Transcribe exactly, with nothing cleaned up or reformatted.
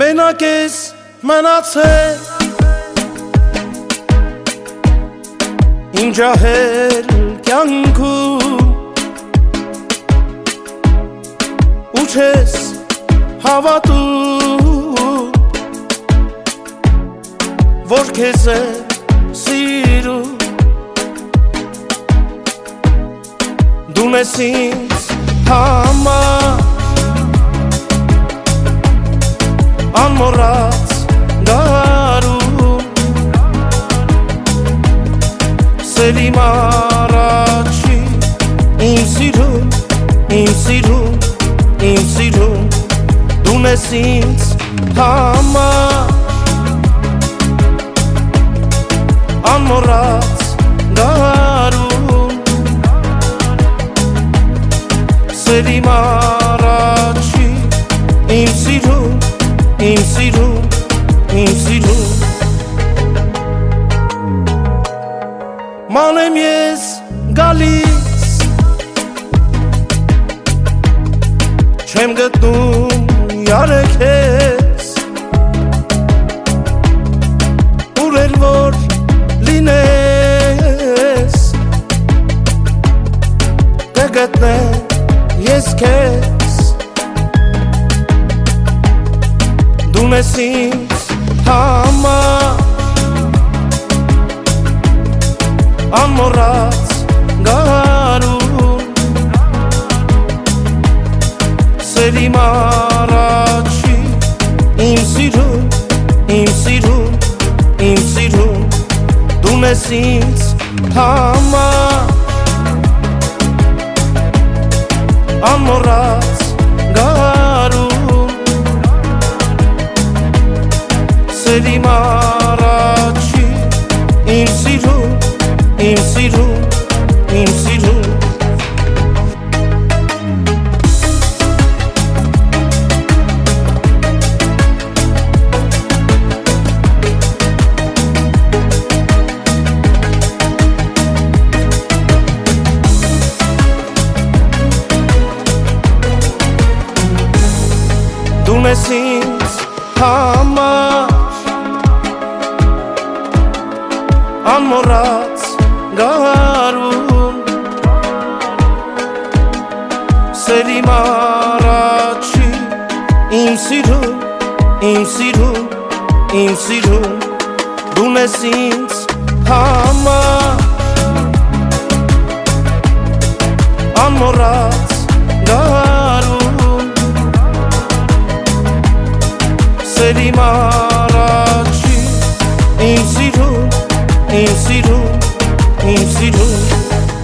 մենակ ես մնացել իմ ջահել կյանքում ու չես հավատում որ քեզ է սիրում դու ես ինձ համար անմոռաց գարում սերի մարաչի իմ սիրում իմ սիրում իմ սիրում դու ես ինձ համար անմոռաց գարում սերի մարաչի իմ սիրում իմ սիրում իմ սիրում մանեմ ես գալիս չեմ գտնում յարեքես ուր էլ որ լինես կգտնեմ ես քեզ դու ես ինձ համար անմոռաց գարում սերի մարաչի իմ սիրում իմ սիրում իմ սիրում դու ես ինձ համար անմոռաց գարում սերի մարաչի իմ սիրում իմ սիրում իմ սիրում դու ես ինձ համար անմոռաց գարում սերի մարաչի իմ սիրում իմ սիրում իմ սիրում դու ես ինձ համար անմոռաց գարում սերի մարաչի իմ սիրում իմ սիրում իմ սիրում